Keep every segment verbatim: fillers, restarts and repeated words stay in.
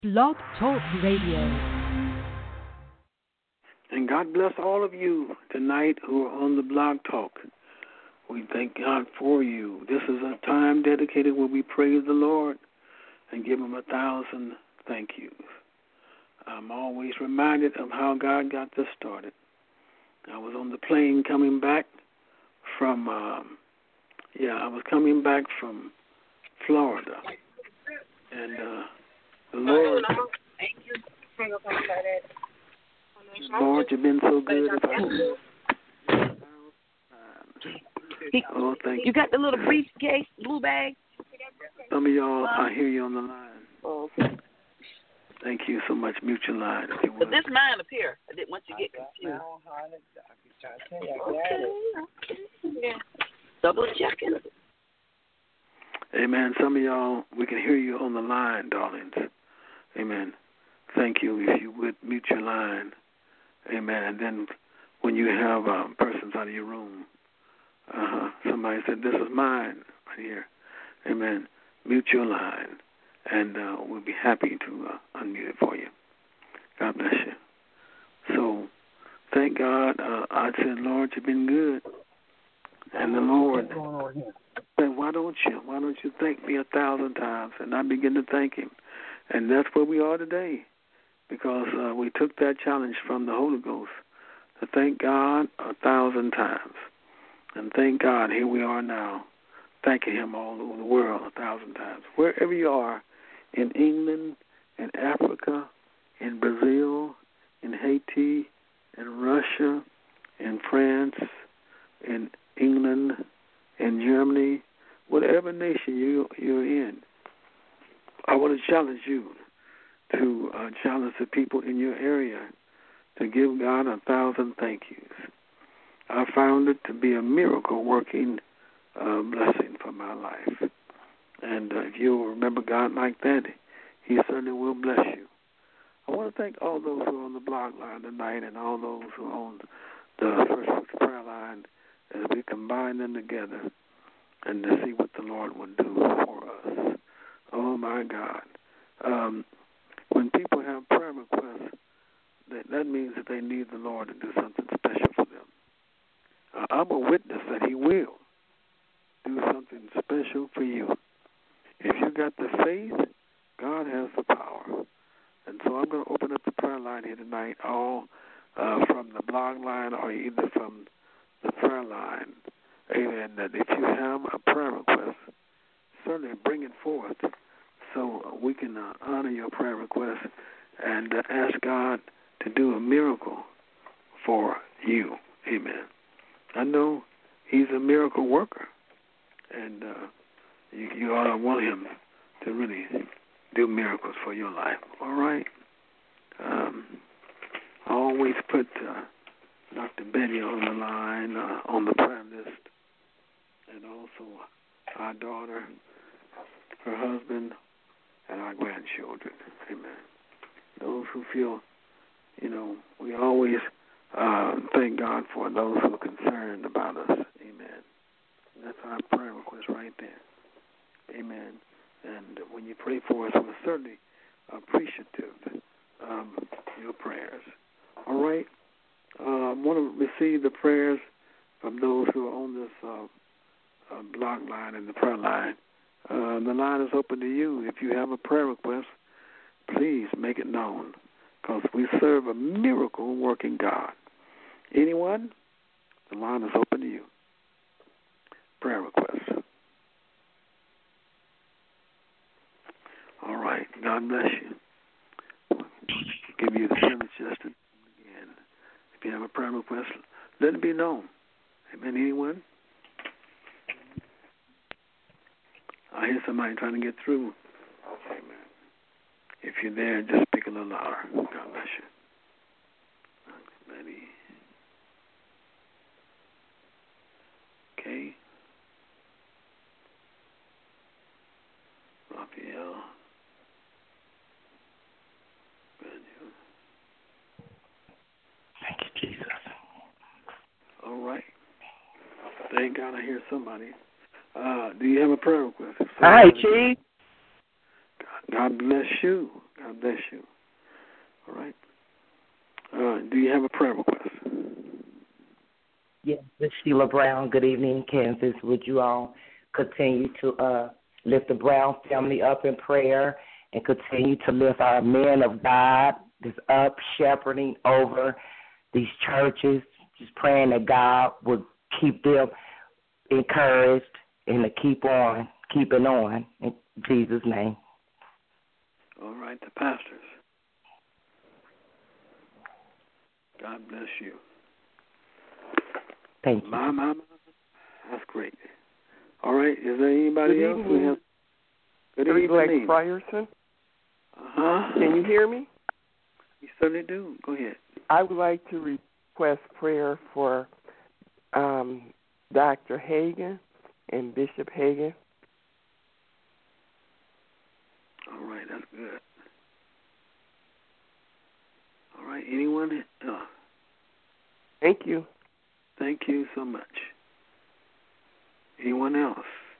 Blog Talk Radio. And God bless all of you tonight who are on the Blog Talk. We thank God for you. This is a time dedicated where we praise the Lord and give Him a thousand thank yous. I'm always reminded of how God got this started. I was on the plane coming back from, um, yeah, I was coming back from Florida. And uh, the Lord, Lord, you've been so good. Oh, thank you. You got the little briefcase, blue bag? Some of y'all, I hear you on the line. Oh, okay. Thank you so much. Mute your line if you But will. this mine up here. I didn't want you to get confused. Okay. Yeah. Double checking. Amen. Some of y'all, we can hear you on the line, darlings. Amen. Thank you. If you would mute your line. Amen. And then when you have um, persons out of your room, uh-huh, somebody said, this is mine right here. Amen. Mute your line, and uh, we'll be happy to uh, unmute it for you. God bless you. So, thank God. Uh, I said, Lord, you've been good. And the Lord said, why don't you? Why don't you thank me a thousand times? And I begin to thank Him. And that's where we are today, because uh, we took that challenge from the Holy Ghost to thank God a thousand times. And thank God, here we are now, thanking Him all over the world a thousand times. Wherever you are, in England, in Africa, in Brazil, in Haiti, in Russia, in France, in England, in Germany, whatever nation you, you're in, I want to challenge you to uh, challenge the people in your area to give God a thousand thank yous. I found it to be a miracle-working uh, blessing for my life. And uh, if you'll remember God like that, He certainly will bless you. I want to thank all those who are on the blog line tonight and all those who are on the First Fruits prayer line as we combine them together and to see what the Lord will do for us. Oh, my God. Um, when people have prayer requests, that, that means that they need the Lord to do something special for them. Uh, I'm a witness that He will do something special for you. If you got the faith, God has the power. And so I'm going to open up the prayer line here tonight, all uh, from the blog line or either from the prayer line. Amen. That if you have a prayer request, certainly bring it forth so we can uh, honor your prayer request and uh, ask God to do a miracle for you. Amen. I know He's a miracle worker, and uh, you, you ought to want Him to really do miracles for your life. All right? Um, I always put uh, Doctor Betty on the line, uh, on the prayer list, and also our daughter, her husband, and our grandchildren. Amen. Those who feel, you know, we always uh, thank God for those who are concerned about us. Amen. That's our prayer request right there. Amen. And when you pray for us, we're certainly appreciative of your prayers. All right? Uh, I want to receive the prayers from those who are on this uh, uh, blog line and the prayer line. Uh, the line is open to you. If you have a prayer request, please make it known, because we serve a miracle-working God. Anyone? The line is open to you. Prayer requests. All right. God bless you. Give you the privilege just to again. If you have a prayer request, let it be known. Amen. Anyone? I hear somebody trying to get through. Amen. If you're there, just speak a little louder. God bless you. Betty. Okay. Raphael. Thank you, Jesus. All right. Thank God I hear somebody. Uh, do you have a prayer request? Hi, Chief. God bless you. God God bless you. All right. Uh, do you have a prayer request? Yes, this is Sheila Brown. Good evening, Kansas. Would you all continue to uh, lift the Brown family up in prayer and continue to lift our men of God that's up shepherding over these churches, just praying that God would keep them encouraged and to keep on, keeping on in Jesus' name. All right, the pastors. God bless you. Thank you. My, my, my. That's great. All right, is there anybody Good else? evening. We have... Good Eric evening. Frierson. Uh-huh. Can you hear me? We certainly do. Go ahead. I would like to request prayer for um, Doctor Hagan and Bishop Hagan. All right, that's good. All right, anyone? Uh, Thank you. thank you so much. Anyone else?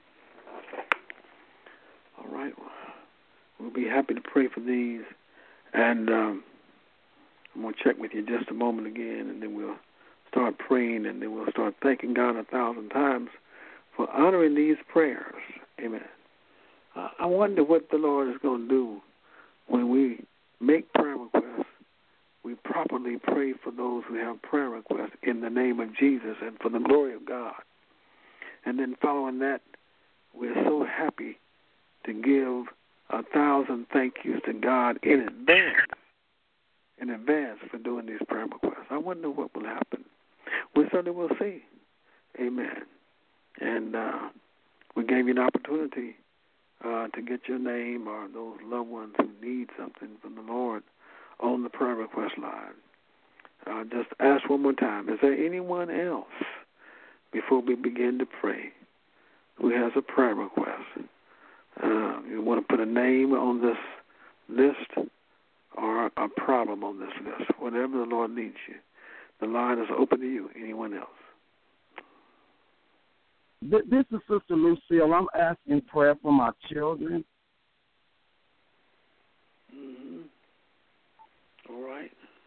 All right. We'll be happy to pray for these. And um, I'm going to check with you just a moment again, and then we'll start praying, and then we'll start thanking God a thousand times for honoring these prayers. Amen. Uh, I wonder what the Lord is going to do when we make prayer requests. We properly pray for those who have prayer requests in the name of Jesus and for the glory of God. And then following that, we're so happy to give a thousand thank yous to God in advance, in advance for doing these prayer requests. I wonder what will happen. We certainly will see. Amen. And uh, we gave you an opportunity uh, to get your name or those loved ones who need something from the Lord on the prayer request line. Uh, just ask one more time, is there anyone else before we begin to pray who has a prayer request? Uh, you want to put a name on this list or a problem on this list, whatever the Lord leads you. The line is open to you. Anyone else? This is Sister Lucille. I'm asking prayer for my children. Mm-hmm. All right.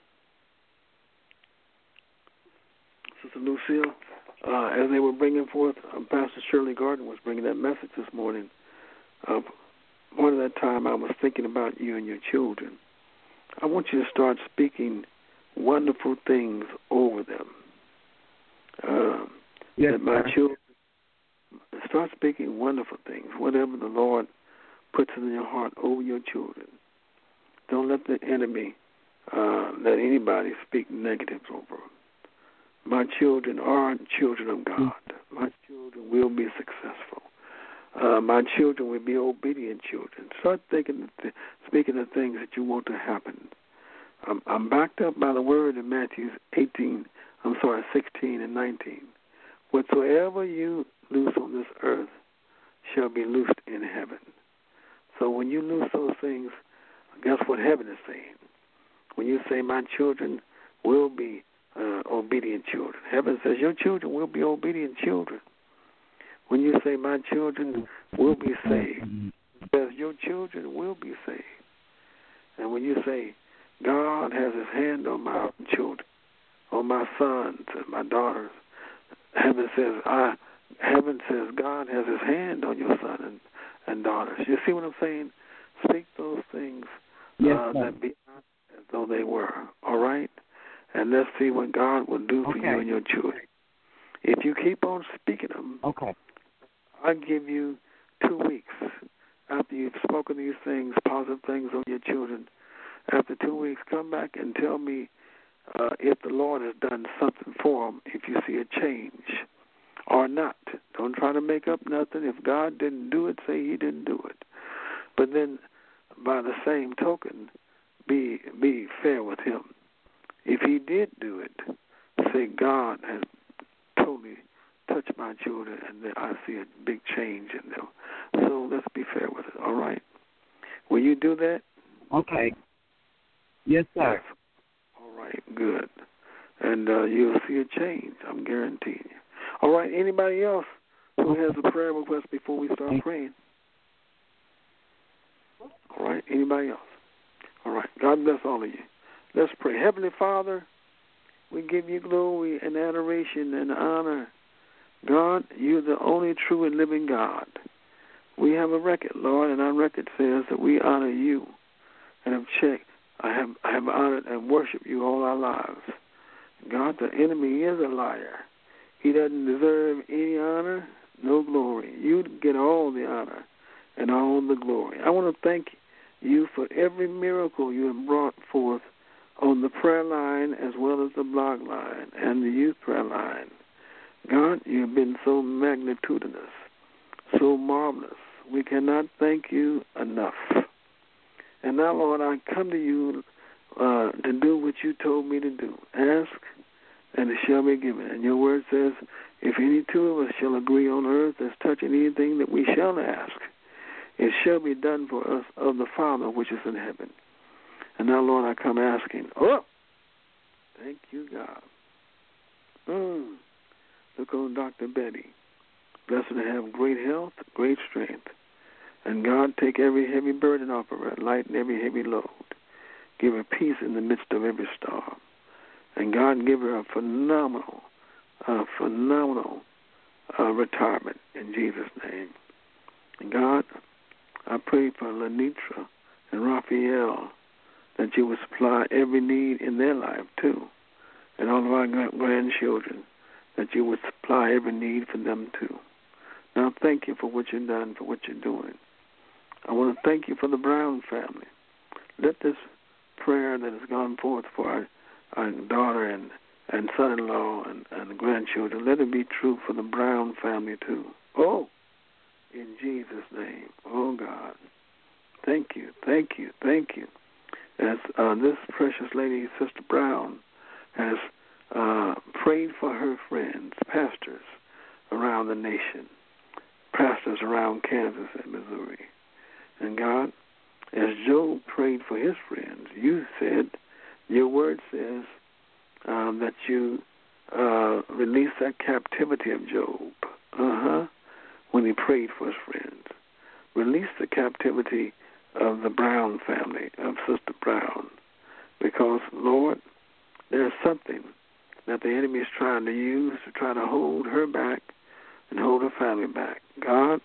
Sister Lucille, uh, as they were bringing forth, uh, Pastor Shirley Gardner was bringing that message this morning. Uh, one of that time I was thinking about you and your children. I want you to start speaking wonderful things over them. Um, yes, that my sir. children, start speaking wonderful things, whatever the Lord puts in your heart over your children. Don't let the enemy uh, let anybody speak negatives over them. My children are children of God. My children will be successful. Uh, my children will be obedient children. Start thinking, th- speaking of things that you want to happen. Um, I'm backed up by the word in Matthew eighteen. I'm sorry, sixteen and nineteen. Whatsoever you loose on this earth shall be loosed in heaven. So when you loose those things, guess what heaven is saying? When you say, my children will be uh, obedient children, heaven says your children will be obedient children. When you say, my children will be saved, it says your children will be saved. And when you say, God has his hand on my children, on my sons and my daughters, heaven says, I, heaven says God has his hand on your son and, and daughters. You see what I'm saying? Speak those things yes, uh, that be as though they were, all right? And let's see what God will do for okay. you and your children. If you keep on speaking them, okay. I'll give you two weeks after you've spoken these things, positive things on your children. After two weeks, come back and tell me uh, if the Lord has done something for them, if you see a change or not. Don't try to make up nothing. If God didn't do it, say he didn't do it. But then, by the same token, be be fair with him. If he did do it, say God has totally touched my children, and then I see a big change in them. So let's be fair with it, all right? Will you do that? Okay. Yes, sir. All right, good. And uh, you'll see a change, I'm guaranteeing you. All right, anybody else who has a prayer request before we start praying? All right, anybody else? All right. God bless all of you. Let's pray. Heavenly Father, we give you glory and adoration and honor. God, you're the only true and living God. We have a record, Lord, and our record says that we honor you and have checked. I have I have honored and worshiped you all our lives. God, the enemy is a liar. He doesn't deserve any honor, no glory. You get all the honor and all the glory. I want to thank you for every miracle you have brought forth on the prayer line as well as the blog line and the youth prayer line. God, you have been so magnitudinous, so marvelous. We cannot thank you enough. And now, Lord, I come to you uh, to do what you told me to do. Ask, and it shall be given. And your word says, if any two of us shall agree on earth as touching anything that we shall ask, it shall be done for us of the Father which is in heaven. And now, Lord, I come asking, oh, thank you, God. Mm. Look on Doctor Betty. Bless her to have great health, great strength. And God, take every heavy burden off of her, lighten every heavy load. Give her peace in the midst of every storm. And God, give her a phenomenal, uh, phenomenal uh, retirement in Jesus' name. And God, I pray for Lenitra and Raphael that you would supply every need in their life, too. And all of our grandchildren, that you would supply every need for them, too. Now, thank you for what you've done, for what you're doing. I want to thank you for the Brown family. Let this prayer that has gone forth for our, our daughter and, and son-in-law and, and the grandchildren, let it be true for the Brown family, too. Oh, in Jesus' name. Oh, God. Thank you, thank you, thank you. As uh, this precious lady, Sister Brown, has uh, prayed for her friends, pastors around the nation, pastors around Kansas and Missouri. And God, as Job prayed for his friends, you said, your word says um, that you uh, released that captivity of Job, uh-huh, when he prayed for his friends. Release the captivity of the Brown family, of Sister Brown, because, Lord, there's something that the enemy is trying to use to try to hold her back and hold her family back. God,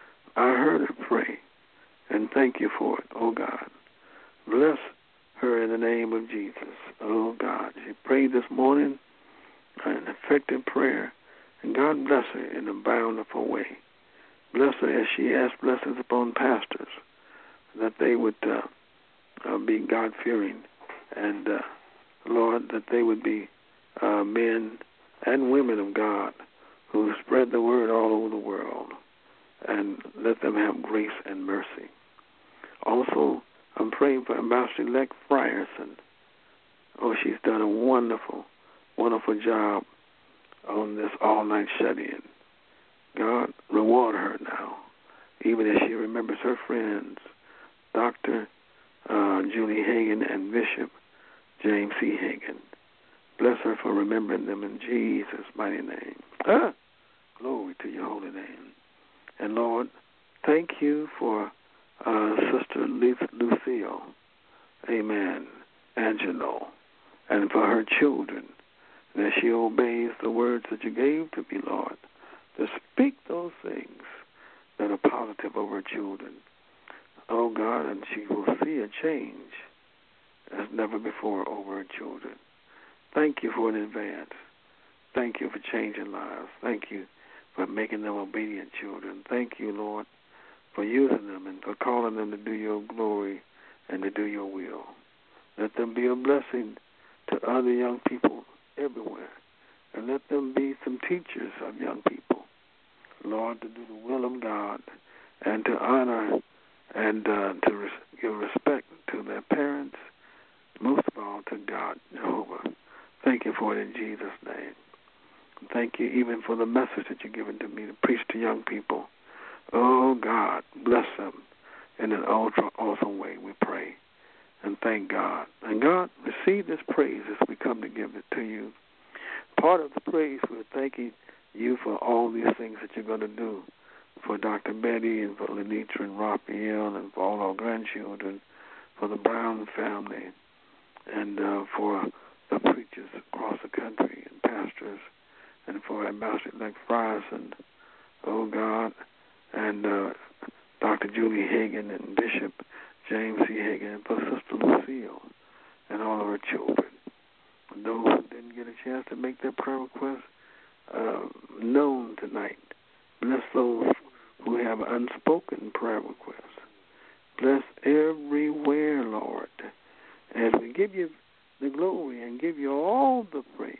I heard her pray, and thank you for it, oh God. Bless her in the name of Jesus, oh God. She prayed this morning, an effective prayer, and God bless her in a bountiful way. Bless her as she asked blessings upon pastors, that they would uh, uh, be God-fearing, and, uh, Lord, that they would be uh, men and women of God who spread the word all over the world, and let them have grace and mercy. Also, I'm praying for Ambassador-elect Frierson. Oh, she's done a wonderful, wonderful job on this all-night shut-in. God, reward her now, even as she remembers her friends, Doctor Uh, Julie Hagan and Bishop James C. Hagan. Bless her for remembering them in Jesus' mighty name. Ah, glory to your holy name. And Lord, thank you for uh, Sister Lucille, amen, Angelo, and for her children, that she obeys the words that you gave to me, Lord, to speak those things that are positive over her children. Oh, God, and she will see a change as never before over her children. Thank you for it in advance. Thank you for changing lives. Thank you for making them obedient children. Thank you, Lord, for using them and for calling them to do your glory and to do your will. Let them be a blessing to other young people everywhere. And let them be some teachers of young people, Lord, to do the will of God and to honor and uh, to res- give respect to their parents, most of all to God, Jehovah. Thank you for it in Jesus' name. Thank you even for the message that you've given to me to preach to young people. Oh, God, bless them in an ultra awesome way, we pray. And thank God. And God, receive this praise as we come to give it to you. Part of the praise, we're thanking you for all these things that you're going to do for Doctor Betty and for Lenitra and Raphael and for all our grandchildren, for the Brown family, and uh, for the preachers across the country and pastors, and for Ambassador-elect Frierson, oh God, and uh, Doctor Julie Hagan and Bishop James C. Hagan, and for Sister Lucille and all of her children. And those who didn't get a chance to make their prayer requests uh, known tonight, bless those who have unspoken prayer requests. Bless everywhere, Lord, as we give you the glory and give you all the praise.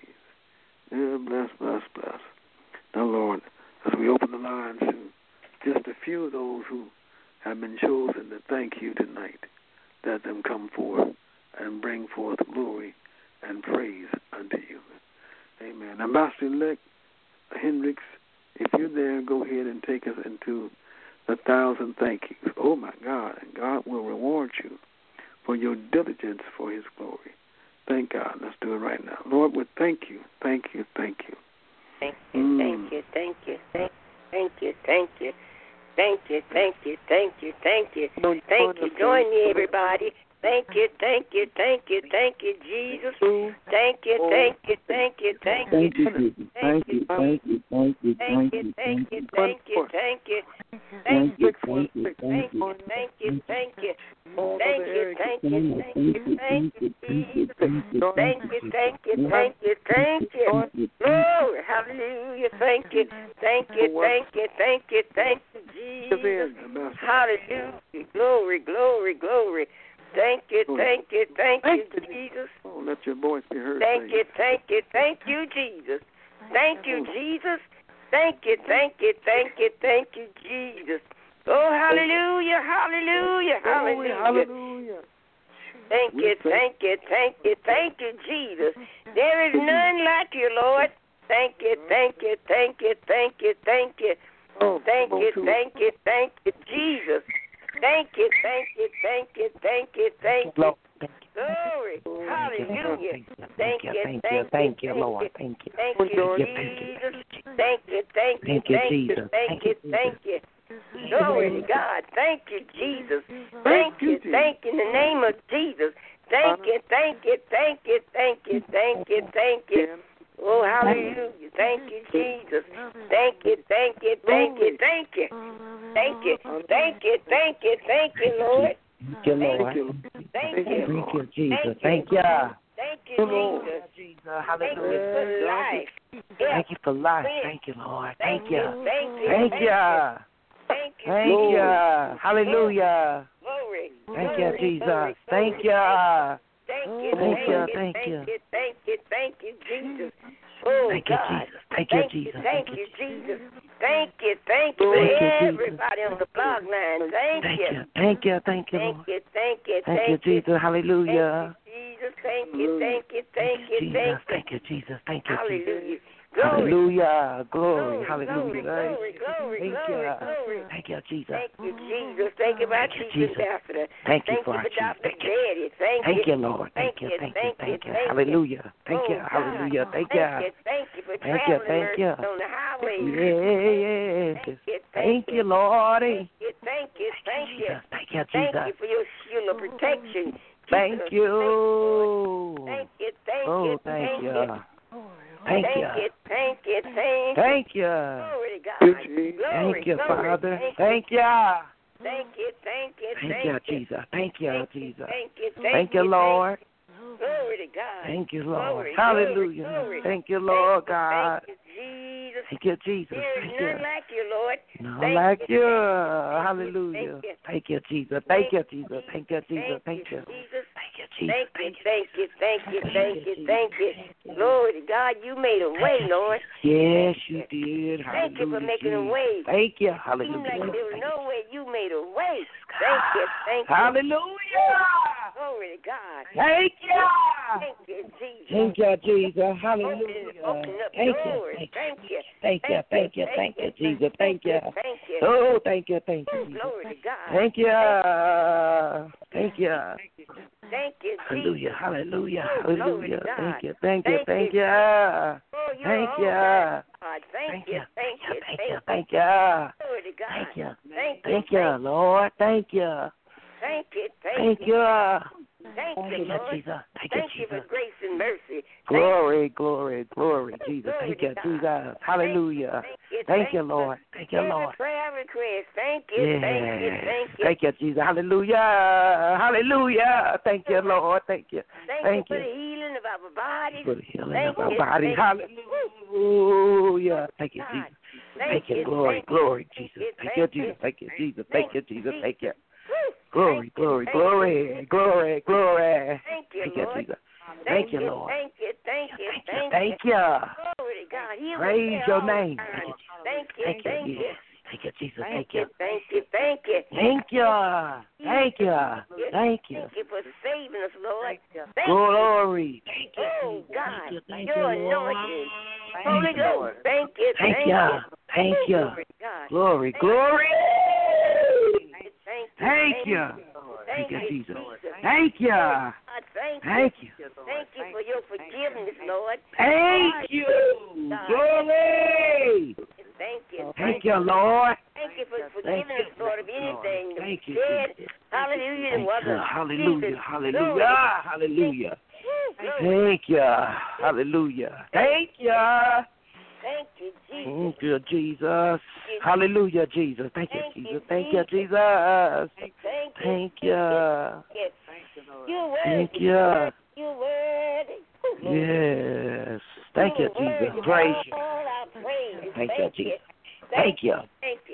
Yeah, bless, bless, bless. Now, Lord, as we open the lines to just a few of those who have been chosen to thank you tonight, let them come forth and bring forth glory and praise unto you. Amen. Ambassador-elect Hendricks, if you're there, go ahead and take us into the thousand thank yous. Oh, my God, and God will reward you for your diligence for his glory. Thank God. Let's do it right now. Lord, we thank you, thank you, thank you. Thank you, Mm. thank you, thank you, thank thank you, thank you, thank you, thank you, thank you, thank you, thank you. Join me, everybody. Thank you, thank you, thank you, thank you, Jesus. Thank you, thank you, thank you, thank you. Thank you, Jesus. Thank you, thank you, thank you, Thank thank you, you, thank thank you, you. thank you, thank you, Thank thank you, you, thank you, thank thank you. you, thank you, thank you, All thank other you, areas. thank you, Thank thank you, you, thank thank you, you, thank you, Jesus. thank you, Thank you, thank you, thank you, thank you. Glory, hallelujah, thank you, thank you, thank you, thank you, thank you, Jesus. Hallelujah, glory, glory, glory. Thank you, thank you, thank you, Jesus. Oh, let your voice be heard. Thank you, thank you, thank you, Jesus. Thank you, Jesus. Thank you, thank you, thank you, thank you, Jesus. Oh, hallelujah, hallelujah, hallelujah. Hallelujah. Thank you, thank you, thank you, thank you, Jesus. There is none like you, Lord. Thank you, thank you, thank you, thank you, thank you. Thank you, thank you, thank you, Jesus. Thank you, thank you, thank you, thank you, thank you. Glory, hallelujah. Thank you, thank you, thank you, Lord. Thank you. Thank you, Jesus. Thank you, thank you, thank you, thank you, thank you. Glory to God. Thank you, Jesus. Thank you, thank you in the name of Jesus. Thank you, thank you, thank you, thank you, thank you, thank you. Oh, hallelujah. Thank you, Jesus. Thank you, thank you, thank you, thank you. Thank you, thank you, thank you, thank you, Lord. Thank you, Lord. Thank you. Thank you, Jesus. Thank Thank you. Thank you, Jesus. Thank you for life. Thank you for life. Thank you, Lord. Thank you. Thank you. Thank you. Thank you. Thank you. Hallelujah. Glory. Thank you, Jesus. Thank you. Thank you. Thank you. Thank Thank you. you. Thank you. Thank you, Jesus. Oh, Thank you, God. Jesus. Thank you, Jesus. Thank you, Jesus. Thank you. Thank you Thank you, for Jesus. everybody on the blog line. Thank Thank you. you. Thank you. Thank you, Thank Lord. you. Thank you. Thank you, Jesus. Hallelujah. Jesus. Thank you. Thank you. Thank you. Jesus. Thank you. Thank you, Jesus. Thank you, Jesus. Hallelujah. Glory. Hallelujah. Glory. Glory, Hallelujah. glory, glory, Thank glory, you. glory. Thank you, Jesus. Thank you, Jesus. Thank you for our Thank you, chief Jesus. ambassador. Thank you Thank for you our for chief. Doctor Thank you. Daddy. Thank, Thank you. you, Lord. Thank you. Thank you. Thank you. thank Hallelujah. Thank you. Oh, Hallelujah. God. Thank Thank you. you. Thank you for Thank you. traveling Thank you. mercies on the highway. Yes. Thank you. Thank you, Lordy. Thank you. Thank you. Thank you. Jesus. Thank you, Thank Jesus. you for your shield of protection. Thank Keeping us you. safe, Thank you. Thank Oh, you. thank you. Thank Thank you. you. Thank you. Thank you. Thank you. Glory to God. Glory, Thank you, glory. Father. Thank you. Thank you. Thank you, thank you, Thank you, Jesus. Thank you, Thank you, Jesus. thank you, thank, Thank you, you, Lord. Glory to God. Thank you, Lord. Glory, Hallelujah. glory, glory. Thank you, Lord Thank you, God. Thank you, Jesus. Thank you, Jesus. There is Thank you. none like you, Lord. None Thank like you, you. thank you, Hallelujah. thank you. Thank you, Jesus. Thank you, Jesus. Thank you, Jesus. Thank Thank you. you, Jesus. Thank you, Jesus. Thank you, thank you, thank you, Thank thank you, you, thank you. Glory to God, you made a way, Lord. Yes, you did. Thank you for Hallelujah, making a Jesus. way. Thank you. Seemed Hallelujah. like there was Thank no you. way. You made a way. Thank you, thank you. Hallelujah. Glory to God. Thank you. Thank you, Jesus. Thank you, Jesus. Open, Hallelujah. open up Thank doors. you. Thank you. Thank you. Thank you. Thank you, Jesus. Thank you. Thank you. Oh, thank you. Thank you, Jesus. Glory to God. Thank you. Thank you. Thank you, Hallelujah. Jesus. Hallelujah. Oh, glory to Hallelujah. God. Thank you. Thank you. Thank Thank you. you. Oh, you're Thank all you. God. Thank Thank you. you. Thank you. Thank Thank you. you. Thank you. Glory to God. Thank you. Thank you. Thank you, Lord. Thank you. Thank you. Thank Thank you. Thank Thank you, you, Lord. Jesus. Thank you, Thank you for Jesus. grace and mercy. Glory, glory, glory, Jesus. Glory Thank to you, God. Jesus. Hallelujah. Thank you, Thank you, thank Lord. Thank you, Every Lord. prayer request. Thank you, Yes. thank you, thank you. Thank you, Jesus. Hallelujah. Hallelujah. Thank you, Lord. Thank you. Thank, Thank you you. for the healing of our bodies. For the healing Thank of our you, bodies. thank Hallelujah. Thank you, God. Jesus. Thank Thank you. you, Glory, thank glory, you, Jesus. thank Thank you, you, Jesus. Thank you, Jesus. Thank Thank you, Jesus. you, Thank you. Woo. Glory, Thank you, glory, thank glory, glory, glory. Thank you, Thank you, Lord. Jesus. Thank Thank you, you, Lord. thank you, thank you, Thank you. thank Thank you. you. Glory to God. Heal Praise us your all the name. time. Thank you. Thank you, Thank you, thank Jesus. you. Thank you, Jesus. Thank Thank you, you. thank you, thank you. Thank you. Thank you. Thank you. Thank you for saving us, Lord. Thank Glory. you. Thank you. Oh, God. Thank you. Thank Your you, Lord. anointing. Holy Ghost. Thank you. Thank Thank you. you. Thank you. Glory, God. Glory. Thank Glory. Thank you. Thank you. Thank Thank you, you, Jesus. Jesus. Thank you. God, thank you. Thank you. Thank you for your forgiveness, Lord. Thank you. Glory. Thank you. Thank you, Lord. Thank you for Thank forgiving you. us, Lord, of anything that Thank we you, said. Jesus. Hallelujah. Thank That you. wasn't Hallelujah. Jesus. Hallelujah. Hallelujah. Glory. Thank you. Hallelujah. Thank you. Thank you, Jesus. Thank you, Jesus. Hallelujah, Jesus. Thank you, Jesus. Thank you, Jesus. Thank you. Thank you. You're worthy. Thank you. You're worthy. Yes. Thank you, Jesus. Praise you. All our praise. Thank you, Jesus. Thank you. Thank you.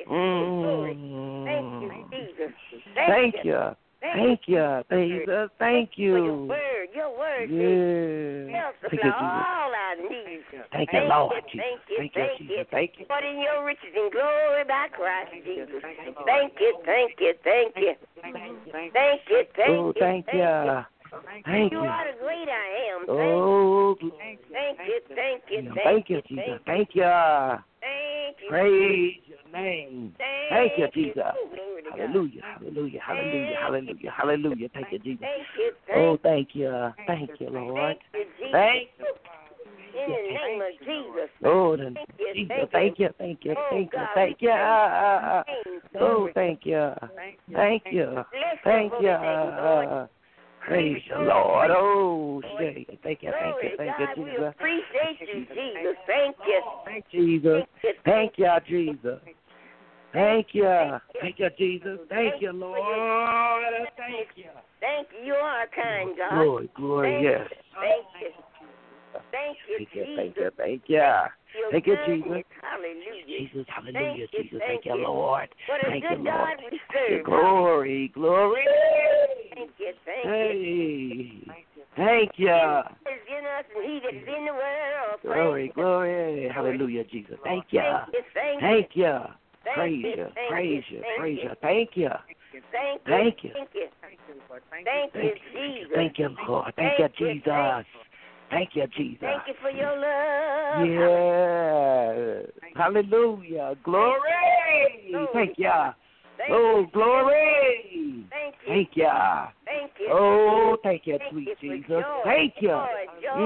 Mm. Thank you, Jesus. Thank you. Thank you, Jesus. Thank For your you. word, your word. Yes. Help Thank you, supply Jesus. all our needs. Thank you, Lord. Thank you, Jesus. thank Thank you, you, Jesus. Thank you. But in your riches and glory by Christ Jesus. Thank you, thank you, thank you. Thank you, thank Oh, you. thank you. Thank You you. are the great I am. Oh, Thank you, thank you, thank you. thank you, Jesus. Thank you. Thank you. Praise your name. Thank you, Jesus. Glory to God. Hallelujah, hallelujah, hallelujah, hallelujah, hallelujah. Thank you, Jesus. Thank you, Oh, thank thank you. Thank you, Lord. you, Jesus. Thank you. In the name of Jesus. Lord, and Thank you, Jesus, thank thank you. you, thank you, Oh, thank you, God, thank we you. praise you. Oh, thank you. Thank you. Bless Thank your you. holy name, Lord. Praise the Lord. Oh, yeah. Thank you, thank Glory you, to thank God. you, We Jesus. appreciate you, Jesus. Thank you. Thank you, Jesus. Thank you, Jesus. Thank you. Thank you, Jesus. Thank you, Lord. Thank you. Thank you. You are a kind God. Glory, glory, Thank yes. you. Thank you. Thank you, Thank you, Jesus. thank you, thank you. Your Thank you, goodness. Jesus. Hallelujah. Jesus, hallelujah, Thank you, Jesus. thank Thank you, you. Lord. What a Thank you, good Lord. God we serve. Glory, glory. Thank you, thank you. Hey, thank you. He that is in us and he that is in the world. Glory, glory. Hallelujah, Jesus. Thank you. Thank you, thank you. Thank you. Thank Praise you, you, thank praise you, you, thank praise you. you. Thank you. Thank you. Thank you. Thank you. Thank you, Jesus. Thank you, Lord. Thank you, Jesus. Thank you, Jesus. Thank you for your love. Yes. Hallelujah. Glory. Thank you. Oh, glory. Thank you. Thank you. Thank you. Oh, thank you, Thank sweet you for Jesus. joy, Thank you. joy, joy.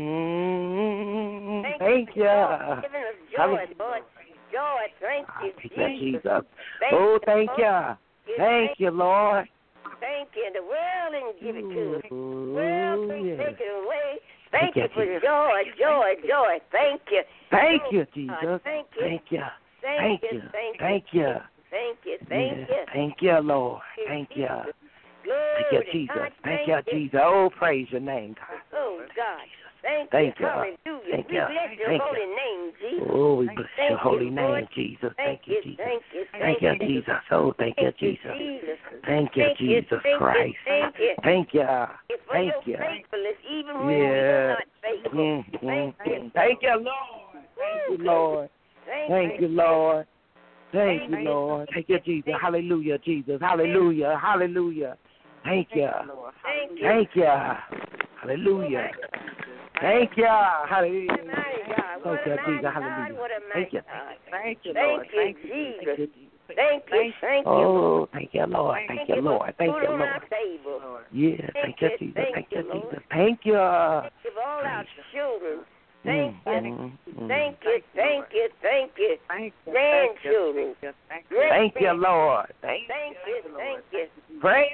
Mm, Thank Thank you. you. for giving us joy, Hallelujah. Lord. Joy. Thank you, Thank you, Jesus. Jesus. Thank Oh, you, thank Lord. you. Thank you, Lord. Thank you. The world didn't give it to us. The world Oh, can't yes. take it away. Thank, Thank you you, for Jesus. joy, joy, joy. Thank you. Thank you, God, Jesus. Thank you. Thank you. Thank Thank you. you. Thank you. Thank you. Thank you. Thank Yes. you. Thank you, Lord. Thank you. Jesus. Thank Glory you, to Jesus. God. Thank you, Jesus. Oh, praise your name, God. Oh, God. Thank, Thank you. you. Hallelujah. Thank we you. bless your Thank holy you. name, Jesus. Oh, we bless Thank your holy you, name, Lord. Jesus. Thank Thank you, you. Jesus. Thank you. Thank you, Jesus. Oh, thank you, Jesus. Jesus. Thank you, Thank you. Jesus Thank Christ. you. Thank you. Thank you. For Thank your you. faithfulness, even when we are Yeah. not faithful. Mm, Thank mm, you. mm. Thank you, Lord. Thank you, Lord. Thank, Thank you, Lord. Thank you, Lord. Thank you, Jesus. Hallelujah, Jesus. Hallelujah. Hallelujah. Thank you. Thank you. Thank you. Hallelujah. Thank you. Hallelujah. What a Thank you, mighty God. What a Jesus. mighty God. Hallelujah. What a Thank mighty you. God. Thank you, Thank Lord. you, Thank you. Jesus. Thank you, Jesus. Thank you. Thank you. Oh, thank you, Lord. Thank Thank you, you Lord. for Thank food you, on Lord. our table. Yes, Thank thank you, you, Jesus. thank Thank you, you, Lord. Jesus. Thank you. Thank you for all our children. Thank you. Mm, mm, Thank you. Thank you. Thank you. Thank you. Grandchildren. Thank you. Thank you, Lord. Thank Thank you. Thank you. Praise.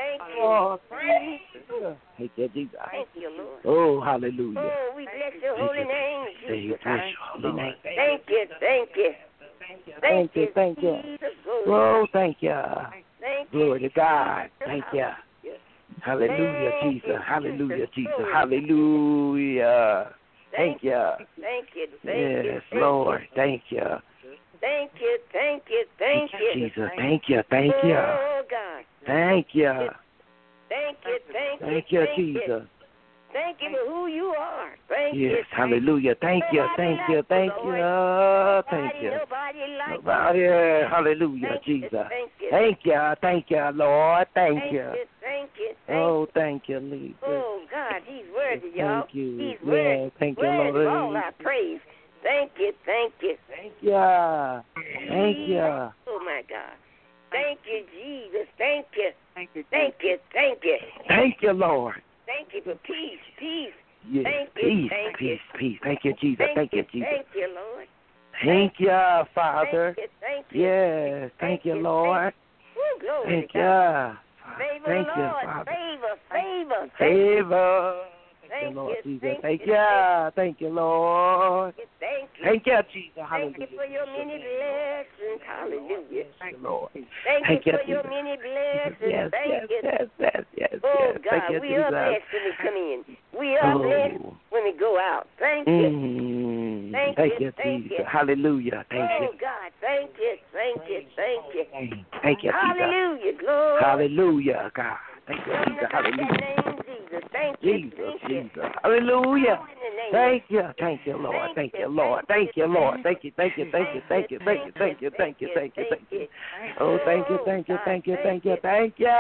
Thank you. Oh, Praise. thank you, Jesus. Thank you, Lord. Oh, hallelujah. Oh, we bless your holy name, Thank you, Jesus. bless your holy name. Thank you, thank you. Thank you, thank you. Jesus. Glory. Oh, thank you. Thank you. Glory to God. Thank you. Hallelujah, Jesus. Hallelujah, Jesus. Hallelujah. Thank you. Thank you. Thank you. Yes, Lord. Thank you. Thank you. Thank you. Thank you. Jesus. Thank you. Thank you. Oh, God. Thank you. Thank you. Thank you. Thank you, Jesus. Thank you for who you are. Thank you. Yes, hallelujah. Thank you. Thank you. Thank you. Thank you. Nobody like Nobody. Hallelujah, Jesus. Thank you. Thank you. Thank you, Lord. Thank Thank you. you. Thank you. Oh, thank you, Lisa. Oh, God, he's worthy, y'all. Thank you. He's Yeah, worthy. thank you, Worthy Lord. of all our praise. Thank you. Thank you. Thank you. Thank you. Oh, my God. Thank you, Jesus. Thank you. Thank you. Thank you. Thank you. Thank you, Lord. Thank you for peace. Peace. Yes, Thank you. peace, Thank peace, you. peace. Thank you, Jesus. Thank, Thank you, you, Jesus. Thank you, Lord. Thank you, Father. Thank you. Thank you. Yes, thank you, Lord. Woo, glory Thank to God. you. Favor, Thank you, Lord. Father. Favor, favor, Favor. Thank Thank you, Lord you, Jesus. thank Thank you, you. Thank you, Lord. Thank you. Thank you, Jesus. Thank Hallelujah. you for your many blessings. Hallelujah. Thank you, Lord. Thank, Thank you you, for your Jesus. many blessings. Yes, Thank yes, you. yes, yes, yes, Oh, yes. God, Thank you, we Jesus. are blessed when we come in. We are Oh. blessed when we go out. Thank you. Mm. Thank, Thank you. you, Thank Jesus. you. Hallelujah. Thank oh, you. God, thank you. Thank you. Thank you. Thank you, Jesus. Hallelujah. Glory. Hallelujah, God. Thank you, Something Jesus. about Hallelujah. that name, Jesus. Thank you. Jesus, Thank you. Jesus. Hallelujah. Oh, in the name Thank you. Thank you, Lord. Thank Thank you. you, Lord. Thank you, Lord. Thank you, thank you, thank you, thank you, thank you, thank you, thank you, thank you, thank you. Oh, thank you, thank you, thank you, thank you, thank you.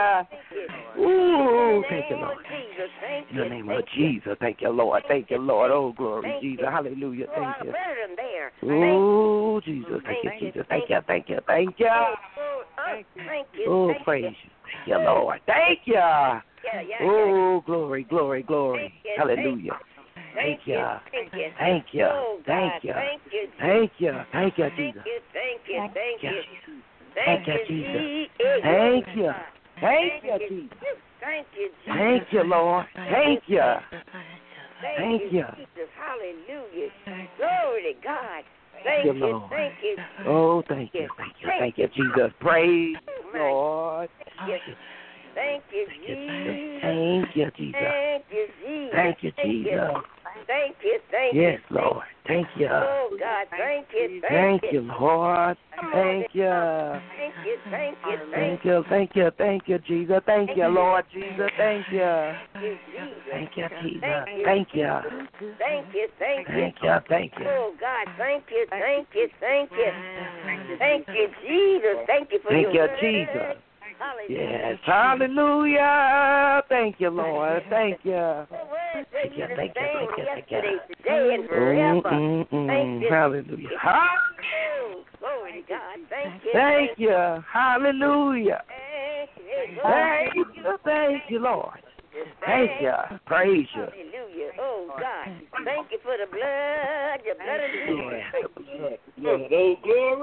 Ooh, thank you, Lord. In the name of Jesus, thank you, Lord. Thank you, Lord. Oh, glory, Jesus. Hallelujah. Thank you. Oh, Jesus. Thank you, Jesus. Thank you, thank you, thank you. Oh, praise you. Thank you, Lord. Thank you. Oh, glory, glory, glory. Hallelujah. Thank you. Thank you. Thank you. Thank you. Thank you, Jesus. Thank you. Thank you. Thank you, Jesus. Thank you. Thank you, Jesus. Thank you, Jesus. Thank you, Lord. Thank you. Thank you. Jesus. Hallelujah. Glory to God. Thank Thank you, you. Lord. Thank you. Oh, thank you. Thank you. Thank you, Jesus. Praise the Lord. Thank you, Jesus. Thank you, Jesus. Thank you, Jesus. Thank you, Jesus. Thank you, thank you. Yes, Lord. Thank you. Oh, God, thank you, Thank thank you, Lord. Thank you. Thank you, thank you, Thank you, thank you, thank you, Jesus. Thank you, Lord Jesus. Thank you. you, Jesus. Thank you, Jesus. Thank you. Thank you, thank you. Thank you, thank you. Oh, God, thank you, thank you, thank you. Thank you, Jesus. Thank you for Thank your you, word. Jesus. Hallelujah. Yes, hallelujah. Thank you, Lord. Thank you. The word says Thank you, you're the thank you, same thank you, thank you. yesterday, today, and forever. Mm, mm, Thank mm. you. Hallelujah. Oh, glory to God. Thank you. Thank you. Hallelujah. Thank you. Thank you, thank you, Lord. Thank you. Praise you. Hallelujah. Oh, God. Thank you for the blood, the blood of Jesus. Yeah. Oh,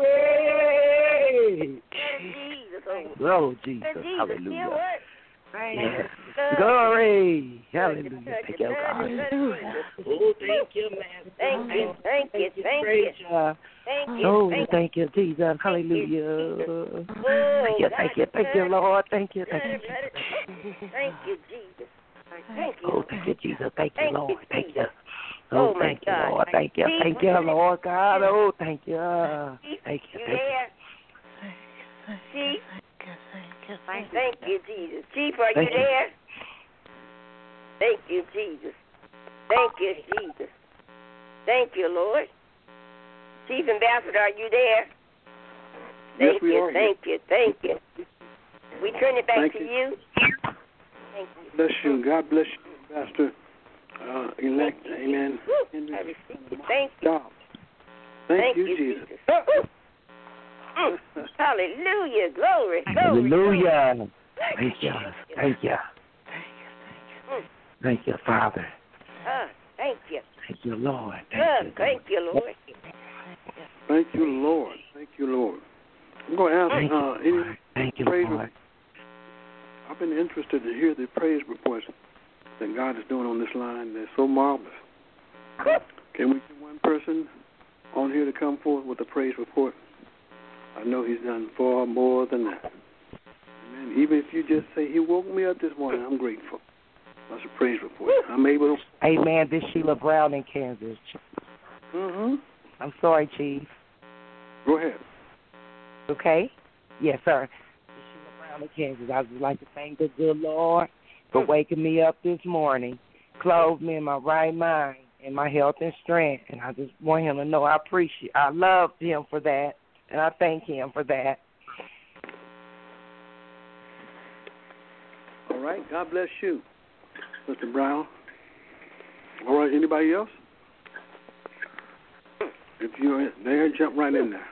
glory. Blood of Jesus. Oh, Oh, Jesus. blood of Jesus. Hallelujah. Still works. Yes. Blood. Glory. Hallelujah. Blood, Thank the you, blood, God. the blood of Jesus. Oh, thank you, man. Thank you, thank you, thank Praise you. you. Thank you, Oh, thank you. thank you, Jesus. Hallelujah. Oh, Thank you, thank you, thank you, Lord. Thank you, thank you. Blood, blood. Thank you, Jesus. Thank you. Oh, thank you, Jesus. Thank you, Thank you, Lord. Thank you. Jesus. Oh, Oh, my thank you, God. Lord. Thank you, thank you, Lord God. Oh, thank you. Chief, Thank you, you thank you. there? Chief? Thank you, Jesus. Chief, are Thank you you. there? Thank you, Jesus. Thank you, Jesus. Thank you, Lord. Chief Ambassador, are you there? Yes, Thank we you, are thank you, thank you. We turn it back Thank to you. you. Thank you. Bless you. God bless you, Pastor uh, elect. Amen. Woo, I receive it. Thank you. God. Thank, Thank you, you, Jesus. Jesus. Mm. Hallelujah. Glory. Glory. Hallelujah. Thank you. Thank you. Mm. Thank you, Father. Uh, thank you. Thank you, Lord. Thank Uh, you. thank you, Lord. Thank you, Lord. Thank you, Lord. I'm going to ask Thank uh, you, any Lord. Thank you, praise. Lord. I've been interested to hear the praise reports that God is doing on this line. They're so marvelous. Can we get one person on here to come forth with a praise report? I know he's done far more than that. Amen. Even if you just say, he woke me up this morning, I'm grateful. That's a praise report. I'm able to... Amen. This is Sheila Brown in Kansas. Mm-hmm. I'm sorry, Chief. Go ahead. Okay? Yes, sir. This is Sheila Brown in Kansas. I would just like to thank the good Lord for waking me up this morning, clothed me in my right mind, and my health and strength. And I just want him to know I appreciate, I love him for that, and I thank him for that. All right. God bless you, Mister Brown. All right. Anybody else? If you're there, jump right in there.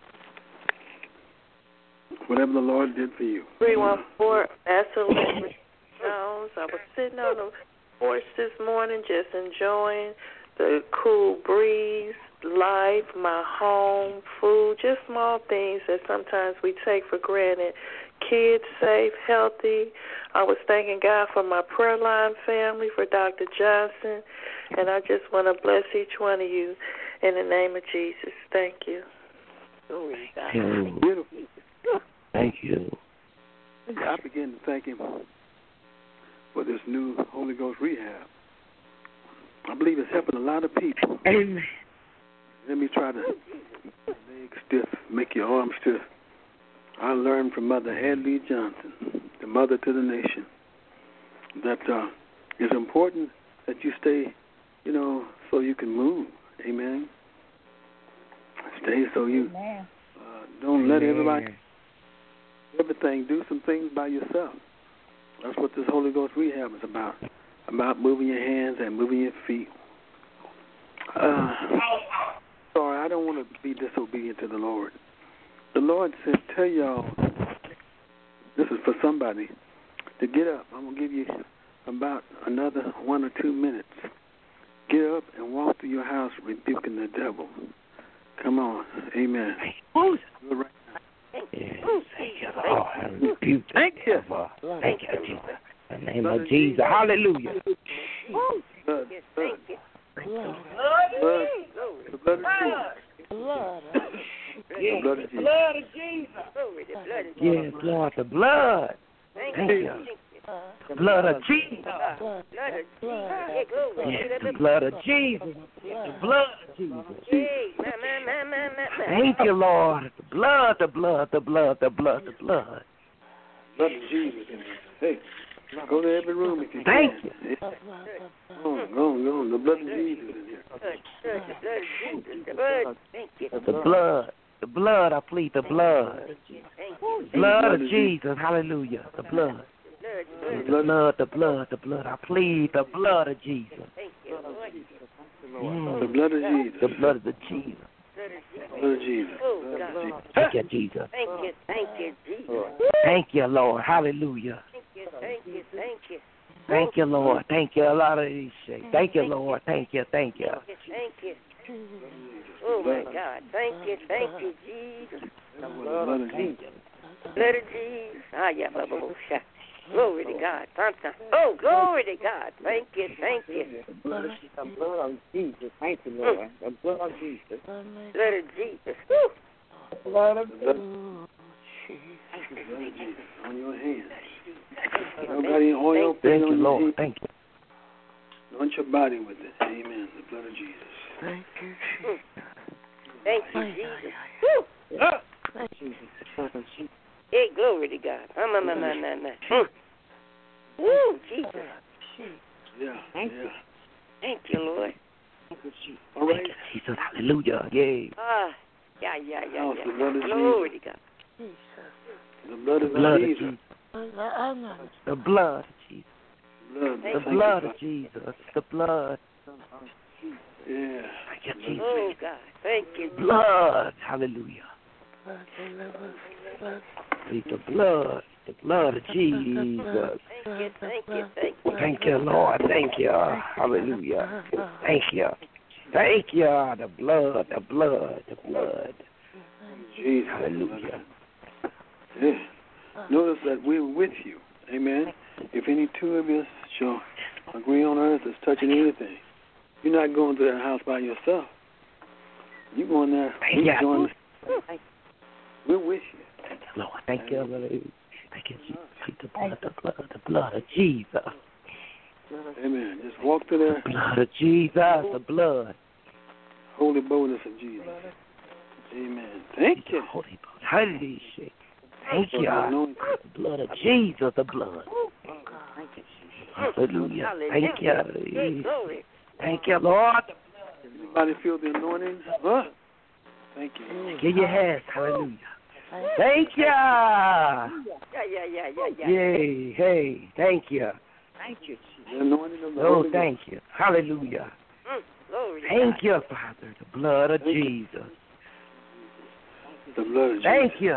Whatever the Lord did for you. three one four, Master Elizabeth Jones. I was sitting on the porch this morning just enjoying the cool breeze, life, my home, food, just small things that sometimes we take for granted. Kids safe, healthy. I was thanking God for my prayer line family, for Doctor Johnson, and I just want to bless each one of you in the name of Jesus. Thank you. Thank you. Beautiful. Thank you. I begin to thank him for this new Holy Ghost rehab. I believe it's helping a lot of people. Amen. Let me try to legs stiff, make your arms stiff. I learned from Mother Adley Johnson, the mother to the nation, that uh, it's important that you stay, you know, so you can move. Amen. Stay so you uh, don't let everybody, everything, do some things by yourself. That's what this Holy Ghost rehab is about, about moving your hands and moving your feet. Uh, sorry, I don't want to be disobedient to the Lord. The Lord said, tell y'all, this is for somebody, to get up. I'm going to give you about another one or two minutes. Get up and walk through your house rebuking the devil. Come on. Amen. Do it right now. Yes, thank you, Lord. I rebuke the Thank you. devil. Thank you, Jesus. In the name of Jesus. Hallelujah. Blood, blood, Blood. blood, the blood of Jesus. Blood. The blood of Jesus. Blood of Jesus. Glory, the blood of Jesus. Yes, Lord, the blood. Thank Thank you. you. The blood of Jesus. Blood of Jesus. Yeah, glory. Yes, the blood of Jesus. The blood of Jesus. Hey, ma, ma, ma, ma, ma, ma. Thank you, Lord. The blood, the blood, the blood, the blood, the blood. Blood of Jesus. Hey, go to every room if you Thank can. you. Go on, go on, go on. The blood of Jesus is here. Blood, blood, the blood of Jesus. The blood. Thank you. The blood. The blood, I plead the blood. Thank you. Blood of Jesus. Hallelujah. The blood. Blood, The blood, the blood, the blood. I plead the blood of Jesus. thank you, Lord. Mm. The blood of Jesus. The blood of the Jesus. Blood of Jesus. Blood of Jesus. Oh, God. Thank you, Jesus. Thank you, thank you, Jesus. Thank you, Lord. Hallelujah. Thank you, thank you, thank you. Thank you, Lord. Thank you. A lot of these shit. Thank you, Lord. Thank you. Thank you. Thank you, thank you. Oh, my God. Thank you, thank you, Jesus. Blood of Jesus. Blood of Jesus. Ah, yeah, blah, blah, blah, blah. Glory to God. Oh, glory to God. Thank you, thank you. The blood of Jesus. Thank you, Lord. The blood of Jesus. Blood of Jesus. Woo. Blood of Jesus. On your hands. You got any oil? Put it Thank on you, your Lord. hands. Thank you. Anoint your body with it. Amen. The blood of Jesus. Thank you, Jesus. Thank you, Jesus. Woo. Jesus. Hey, glory to God. Ah, ma, ma, ma, ma, ma. Mm. Woo, Jesus. Yeah. Thank yeah. you. Thank you, Lord. All right. Thank you, Jesus. Hallelujah. Yay. Ah, yeah, yeah, yeah, Oh, yeah. the blood of Glory to God. The blood of Blood of Jesus. Jesus. The blood of Jesus. Blood. The Thank blood you, of Jesus. The blood. Yeah. Thank you, Jesus. Oh, God. Thank you. Blood. Hallelujah. Plead the blood. The blood of Jesus. Thank you, thank you, thank you. Thank you, Lord. Thank you. Hallelujah. Thank you. Thank you. The blood, the blood, the blood. Jesus. Hallelujah. Yeah. Notice that we're with you. Amen. If any two of you shall agree on earth as touching anything, you're not going to that house by yourself. You're going there. We're, yeah. going, we're with you. Thank you, Lord. Thank you, Lord. Thank you, Jesus. The blood, the blood, the blood of Jesus. Amen. Just walk to there. The blood of Jesus, the blood. Holy boldness of Jesus. Amen. Thank you. Holy boldness. Hallelujah. Thank you. The blood of Jesus, the blood. Hallelujah. Thank you. Thank you, Lord. Everybody feel the anointing? Huh? Thank you. Give your hands. Hallelujah. Thank you. Yeah, yeah, yeah, yeah, yeah. Yay. Hey, thank you. Thank you, The anointing of the Oh, Holy thank you. Hallelujah. Mm, glory Thank God. you, Father. The blood of Thank you. Jesus. The blood of Jesus. Thank you.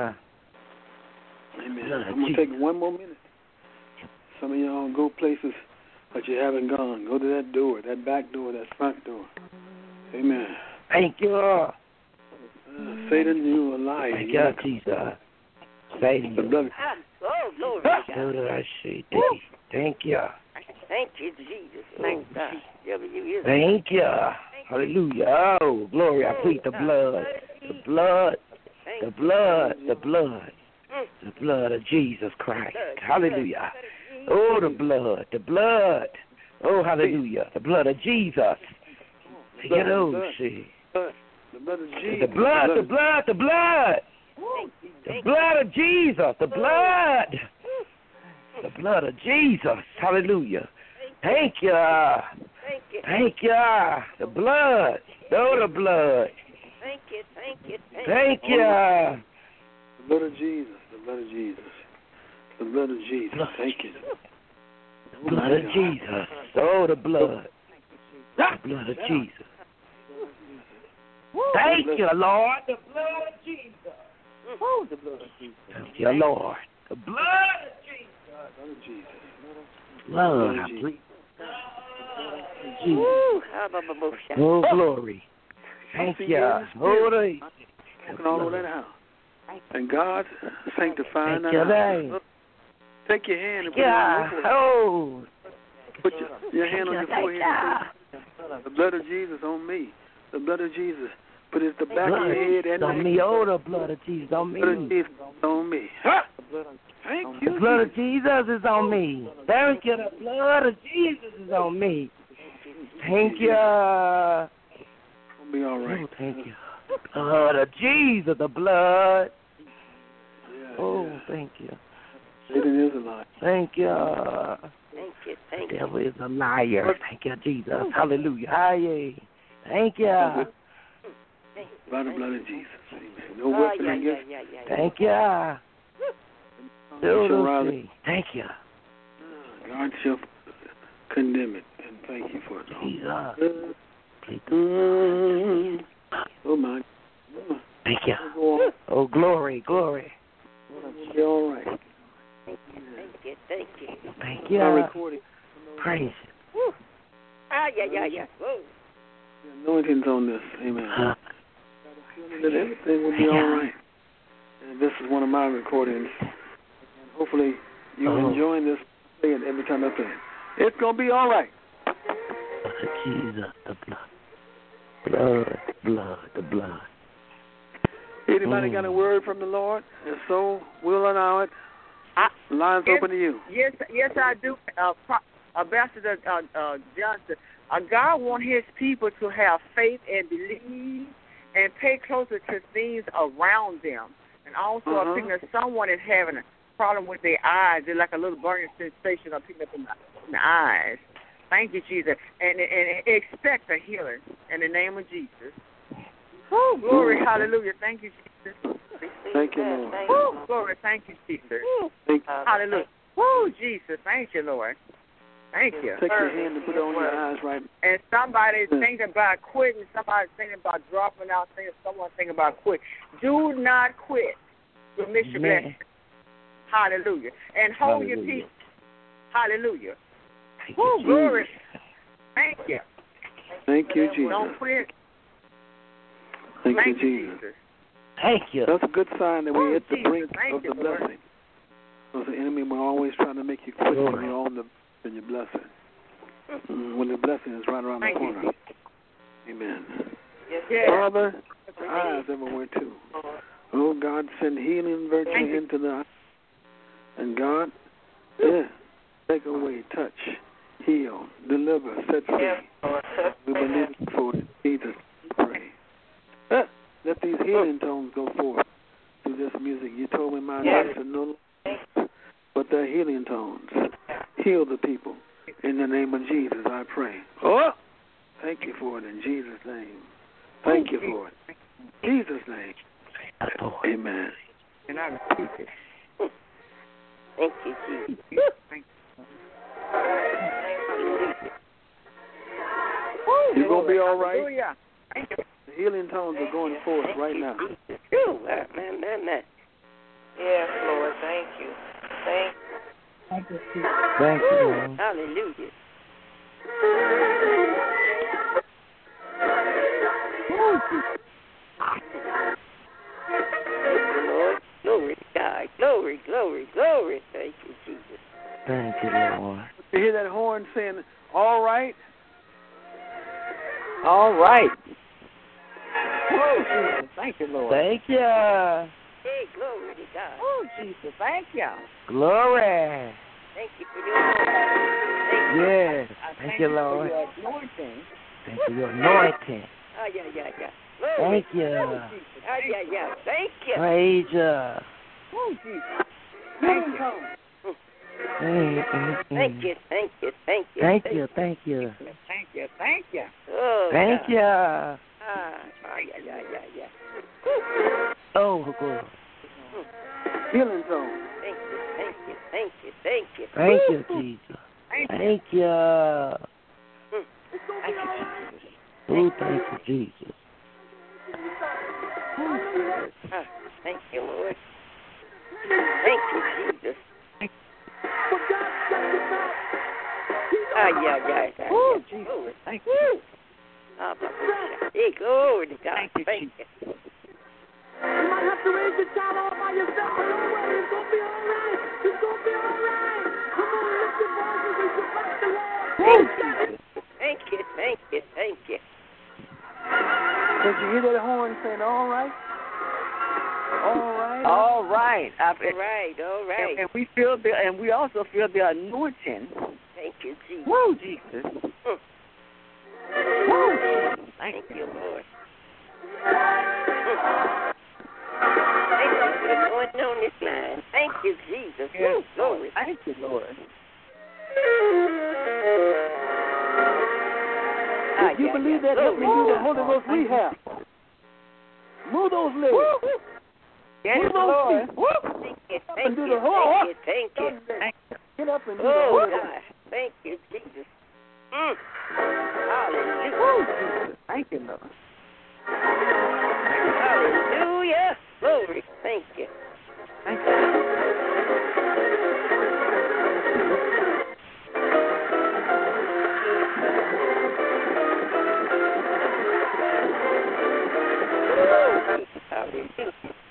Amen. Blood of I'm going to Jesus. take one more minute. Some of y'all go places that you haven't gone. Go to that door, that back door, that front door. Amen. Thank you. Uh, Satan, you a liar. Thank You you, Jesus. Satan. The blood. Ah, oh, glory to So God. did I see. Thank you. Thank you, Jesus. Thank God. Yeah, but you is- Thank you. Hallelujah. Oh, glory. I plead the blood. The blood. The blood. The blood. The blood of Jesus Christ. Hallelujah. Oh, the blood. The blood. Oh, hallelujah. The blood of Jesus. You know, see. The blood of Jesus. The blood, the blood, the blood. The blood of Jesus. The blood. The blood of Jesus. Hallelujah. Thank you. Thank you. Thank you. The blood. Oh, the blood. Thank you. Thank you. Thank you. The blood of Jesus. The blood of Jesus. The blood of Jesus. Thank you. The blood of Jesus. Oh, the blood. The blood of Jesus. Thank you, Lord. The blood of Jesus. Oh, the blood of Jesus. Thank you, Lord. The blood of Jesus. Blood of Jesus. Blood. I plead. Jesus. Woo, how about my most shot? Oh, glory. Thank you. Oh, the Walking all over that house. And God sanctifying Thank that you, house. name. Take your hand and put Yeah. it on your forehead. Oh. Put your, your hand on your Thank forehead you. and say, the blood of Jesus on me. The blood of Jesus. Put it at the back Blood of your head and on neck. me. Oh, the blood of Jesus on me. The blood of Jesus on me. Huh? Thank you. The blood of Jesus is on me. Thank you. The blood of Jesus is on me. Thank you. It'll be all right. Oh, thank you. The blood of Jesus, the blood. Yeah, Oh, yeah. thank you. Satan is a lie. Thank you. Thank you. Thank The you. devil is a liar. Thank you, Jesus. Hallelujah. Aye. Thank you. By the blood of Jesus. Amen. No Oh, weapon yeah, yeah, against yeah, yeah. Thank you. you shall rise. Thank you. God shall condemn it. And thank you for it. Jesus. Mm. Oh, my. Thank you. Go on. Oh, glory, glory. It'll be all right. Thank you. Thank you. Thank I'm you. recording. Praise Woo. Ah, yeah, yeah, yeah. Whoa. The anointing's on this. Amen. Huh. That everything will be all right. And this is one of my recordings. And hopefully you're Oh. enjoying this playing every time I play it. It's going to be all right. Jesus, the blood. Blood, blood, the blood. Anybody Mm. got a word from the Lord? If so, we'll allow it. I, Line's yes, open to you. Yes, yes, I do. Uh, Pro- Ambassador uh, uh, Johnson, uh, God wants His people to have faith and believe and pay closer to things around them. And also, Uh-huh. I'm picking up someone is having a problem with their eyes. They're like a little burning sensation. I'm picking up in the, in the eyes. Thank you, Jesus. And, and, and expect a healing in the name of Jesus. Oh, glory, hallelujah. Thank you, Jesus. Thank you, Lord. Oh, glory, thank you, Jesus. Thank Hallelujah. Oh, Jesus, thank you, Lord. Thank you. Take your hand and put it on your eyes right now. And somebody's thinking about quitting. Somebody's thinking about dropping out. Thinking, someone's thinking about quit. Do not quit. You'll miss your Amen. blessing. Hallelujah. And hold Hallelujah. your peace. Hallelujah. Thank Oh, you, glory. Jesus. Thank you. Thank you, Jesus. Don't quit. Thank, Thank you, you, Jesus. Jesus. Thank you. That's a good sign that we Oh, hit the Jesus, brink thank of you, the Lord. blessing. Because the enemy will always try to make you quit when you're on the in your blessing. Mm, when the blessing is right around the corner. Amen. Yes. Father, the eyes everywhere too. Oh God, send healing virtue into the eyes. And God, yeah, take away, touch, heal, deliver, set free. We believe for it. Jesus, pray. Ah, let these healing tones go forth through this music. You told me my lips are no longer, but they're healing tones. Heal the people. In the name of Jesus, I pray. Oh, thank you for it in Jesus' name. Thank you for it. In Jesus' name. Amen. And I receive it. Thank you, Jesus. You're going to be all right. Hallelujah. The healing tones are going forth right now. Ooh, man, man, man. Yes, Lord. Thank you. Thank Thank you, Jesus. Thank you, Lord. Hallelujah. Lord, glory to God. Glory, glory, glory. Thank you, Jesus. Thank you, Lord. You hear that horn saying, all right? All right. Oh, Jesus. Thank you, Lord. Thank you. Hey, glory to God. Oh, Jesus. Thank you. Glory. Thank you for your anointing. Yes. I Thank thank you, you Lord. for your anointing. Thank you for your anointing. Ah, yeah, yeah, yeah. Glory. Thank you. Ah, yeah, yeah. Thank you. Praise you. Oh, Jesus. Thank you. Mm, mm, Thank mm. you, thank you, thank you. Thank you. Thank you. Thank you. Thank you. Oh, Thank God. you. Ah, ah, yeah, yeah, yeah, yeah. Oh, good. Healing tone. Thank you, thank you, thank you, thank you. Thank you, Jesus. Thank you. Thank you. Mm. Thank you, Jesus. Oh, thank you, Jesus. Ah, thank you, Lord. Thank you, Jesus. Ah, yeah, yeah, yeah. Oh, yeah. Jesus. Glory. Thank Woo. you. Ah, my God. Hey, glory to God. Thank you, Thank Jesus. you. You might have to raise your child all by yourself, but don't worry, it's going to be all right. It's going to be all right. Come on, lift your voices and give back the Lord. Thank you, thank you, thank you. Did you hear that horn saying, all right? All right. All right. I, All right, all right. and, and we feel the, and we also feel the anointing. Thank you, Jesus. Woo, Jesus. Mm. Woo. Thank Thank you. you, Lord. Mm. Thank you for the anointing on this line. Thank you, Jesus. Yes, Woo, glory. Thank you, Lord. Ah, If you yeah, believe yeah. that, help me do the Glory to Holy God. Ghost rehab. Move those legs. Yes, Move those Lord. feet. Thank you, thank And do you, the whole- thank you, thank you. Thank you. Get up and do the Oh, Holy Ghost. God. Thank you, Jesus. Mm. Hallelujah. Woo, Jesus. Thank you, Lord. Hallelujah. Glory. Thank you. Thank you. Hallelujah.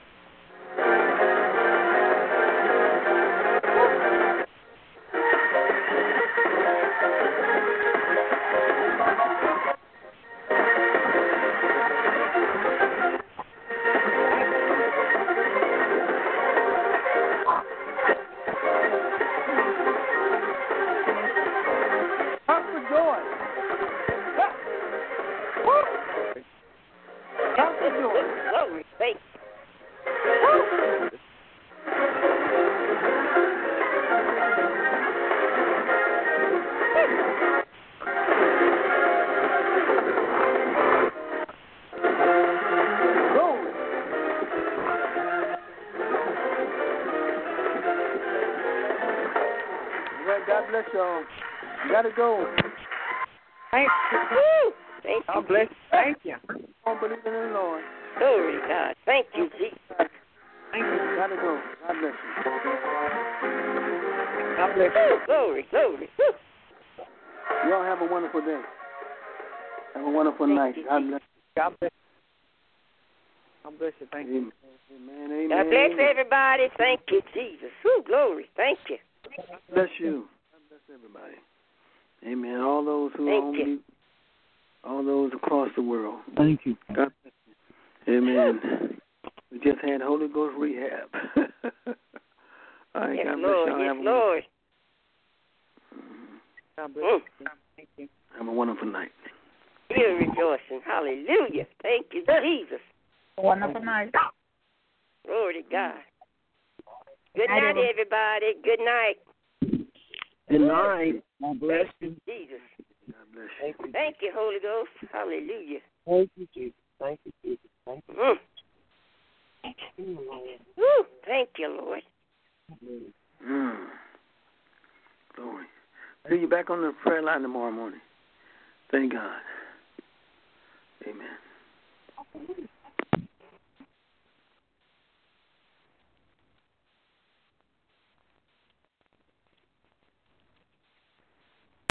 Pastor Joy. Pastor Joy. Glory. Thank you. Glory. Well, God bless y'all. You gotta go. Thank you. Woo. Thank you. God bless you. Thank you. Don't believe in the Lord. Glory to God. Thank you, Jesus. Thank you. Gotta go. God bless you. God bless you. Woo. Glory, glory. Woo. Y'all have a wonderful day. Have a wonderful Thank night. you, God Jesus. bless you. God bless God bless you. Thank you. Amen. Amen. God bless everybody. Thank you, Jesus. Whew, glory. Thank you. God bless you. God bless everybody. Amen. All those who Thank are on you. mute, all those across the world. Thank you. God bless you. Amen. We just had Holy Ghost rehab. All right, Yes, God bless Lord. y'all. Yes, have a Lord. God bless Mm. you. Thank you. Have a wonderful night. Still rejoicing. Hallelujah. Thank you, Jesus. Wonderful night. Glory to God. Good Night, night, everyone. everybody. Good night. Good night. God bless you. Jesus. God bless you. Thank you. Thank you, Holy Ghost. Hallelujah. Thank you, Jesus. Thank you, Jesus. Thank you. Mm. Woo. Thank you, Lord. Mm. Glory. See you back on the prayer line tomorrow morning. Thank God. Amen.